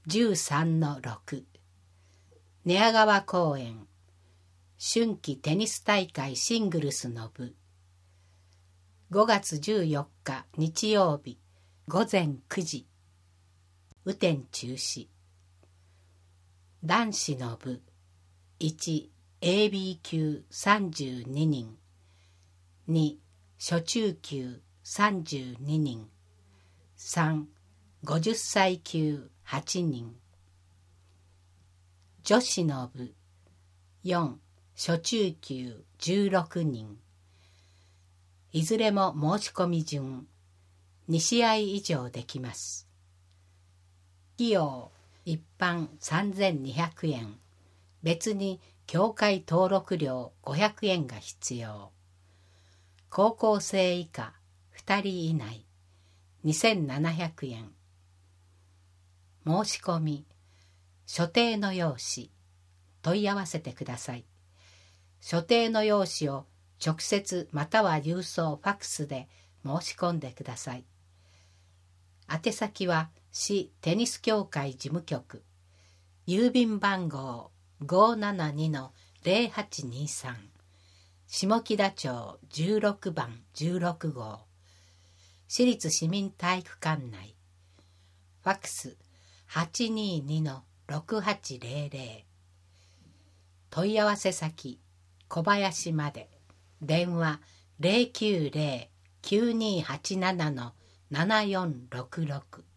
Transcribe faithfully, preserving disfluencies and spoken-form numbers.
じゅうさんのろく、寝屋川公園春季テニス大会シングルスの部。ごがつじゅうよっか日曜日ごぜんくじ、雨天中止。男子の部 いちエービー 級さんじゅうににん、に初中級さんじゅうににん、さんごじゅっさい級はちにん。女子の部よん初中級じゅうろくにん。いずれも申し込み順、にしあい以上できます。費用一般さんぜんにひゃくえん、別に協会登録料ごひゃくえんが必要。高校生以下ふたり以内にせんななひゃくえん。申し込み所定の用紙問い合わせてください。所定の用紙を直接または郵送ファクスで申し込んでください。宛先は市テニス協会事務局、郵便番号 ごーななにのぜろはちにさん、下木田町じゅうろくばんじゅうろくごう、市立市民体育館内。ファクス はちにーにのろくはちぜろぜろ。問い合わせ先小林まで。電話 ゼロきゅうゼロ きゅうにーはちなな ななよんろくろく。